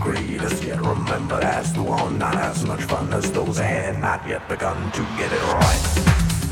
greatest yet remembered as the one not as much fun as those ahead, not yet begun to get it right.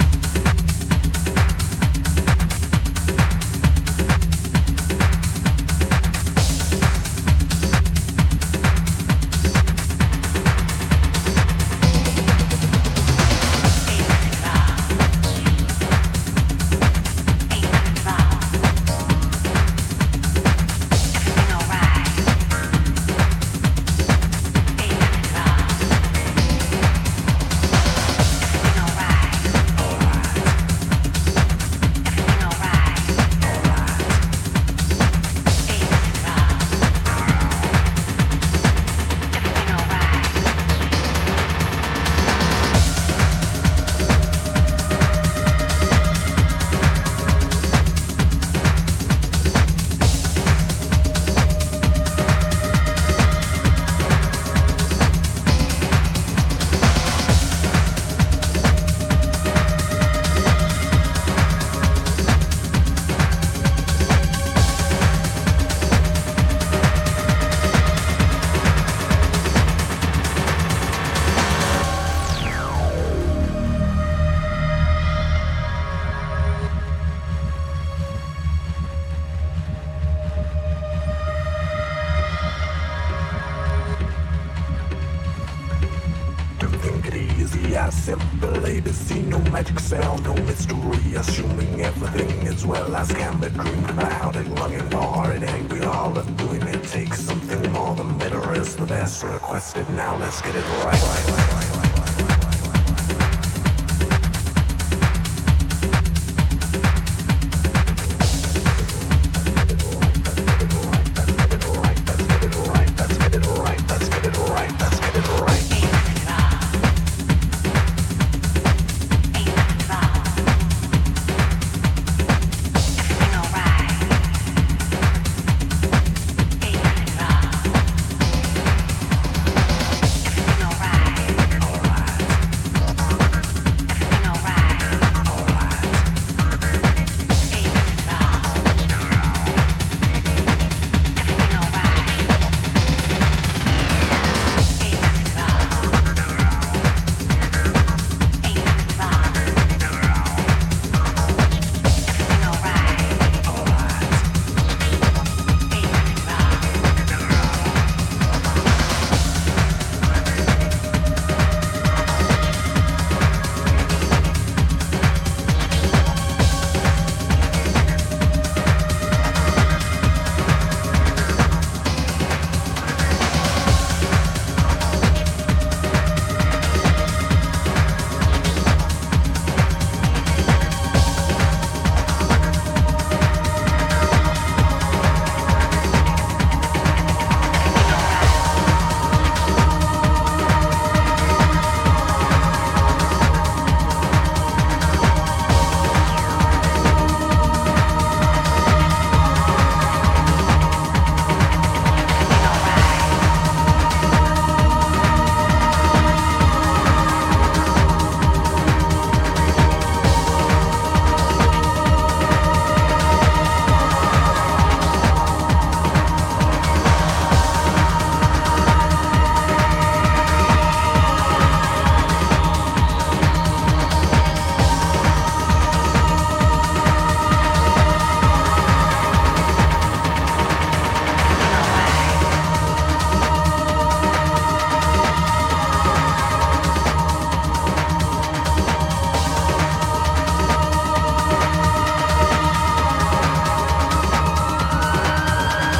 Simple ABC, no magic spell, no mystery, assuming everything is well as can be dreamed about it, longing for it, angry, all of doing it takes something more, the better is the best requested, now let's get it right.